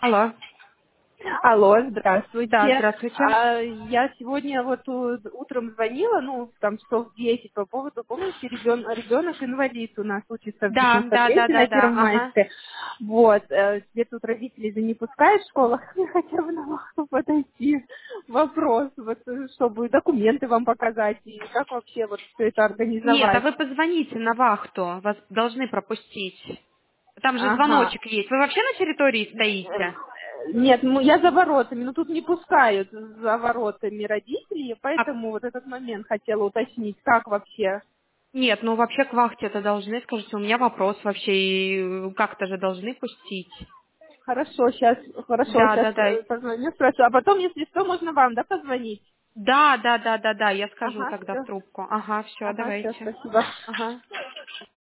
Алло. Алло, Да, здравствуйте. здравствуйте. Я сегодня вот утром звонила, ну, там часов 10 по поводу, помните, ребенок инвалид у нас учится в Да, да, да, Бизнес-Совете да, на да, ага. Первомайской. Вот, теперь тут родители же не пускают в школах, мне хотя бы на вахту подойти. Вопрос, вот, чтобы документы вам показать, и как вообще вот все это Нет, а организовать. вы позвоните на вахту, вас должны пропустить. Там же Ага. звоночек есть. Вы вообще на территории стоите? Нет, ну я за воротами, но тут не пускают за воротами родителей, А, поэтому вот этот момент хотела уточнить, как вообще. нет, ну вообще к вахте это должны, скажите, у меня вопрос вообще, и как-то же должны пустить. Хорошо, Да, сейчас да, да. позвоню, спрошу. А потом, если что, можно вам, да, позвонить? Да, да, да, да, да, я скажу Ага, тогда в все. трубку. Ага, все, Ага, все, давайте. спасибо. Ага.